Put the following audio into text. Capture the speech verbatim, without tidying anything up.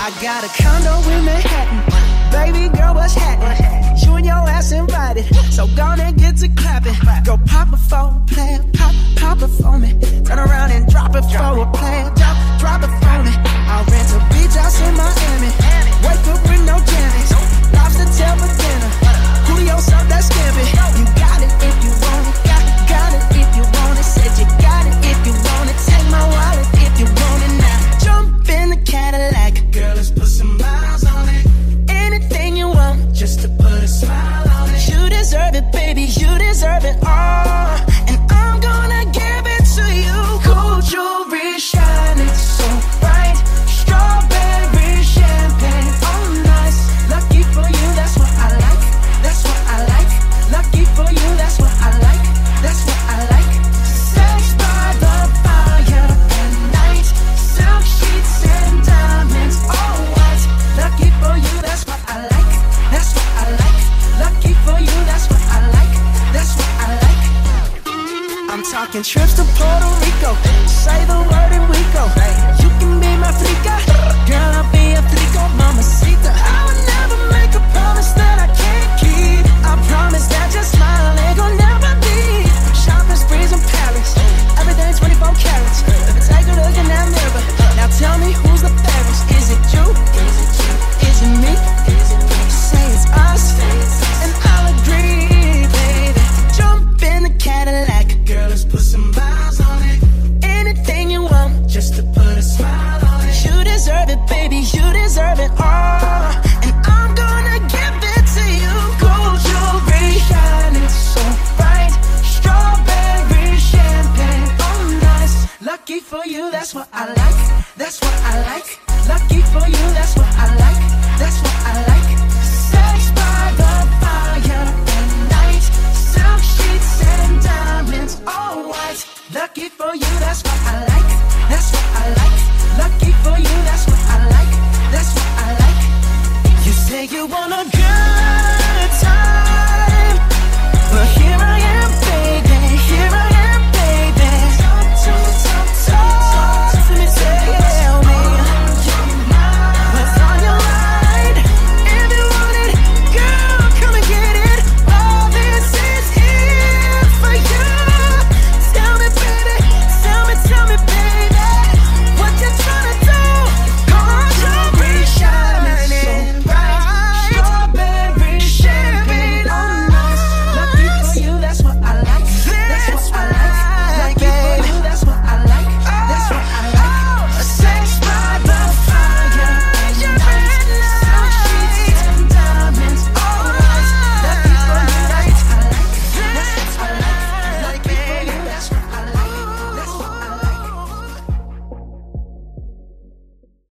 I got a condo in Manhattan. Baby girl, what's happening? You and your ass invited, so gonna get to clapping. Go pop it for a plan, pop, pop it for me. Turn around and drop it for a plan, drop, drop it for me. I'll rent a beach house in Miami. Wake up with no jammies, lobster tail for dinner. Julio served that scampi. You got it if you want it, got, got it if you want it. Said you got it if you want it. Take my wallet if you want it now. Jump in the Cadillac, girl, let's put some miles on it. Anything you want, just to put a smile on it. You deserve it, baby, you deserve it all. And I'm gonna give it to you. Gold jewelry shining so bright, strawberry champagne, all nice. Lucky for you, that's what I like, that's what I like. Lucky for you, that's what I like, that's what I like. Sex by the fire at night, silk sheets and diamonds, all white. Lucky for you, that's what I like, that's what I like. Lucky for you, that's what I like, that's what I like. I'm talking trips to Puerto Rico, say the word and we go. You can be my flica, girl, I'll be a flico, mamacita. I would never make a promise that I can't keep. I promise that your smile ain't gon' never leave. Shopping sprees in Paris, everything twenty-four carats. Take a look in that mirror, now tell me who's the fairest. Is it you? Is it you? Is it me? Is it me? Say it's us, and I'll agree, baby. Jump in the Cadillac, girl, let's put some miles on it. Anything you want, just to put a smile on it. You deserve it, baby, you deserve it all. And I'm gonna give it to you. Gold jewelry shining so bright, strawberry champagne, all nice. Lucky for you, that's what I like, that's what I like. Lucky for you, that's what I like, that's what I like.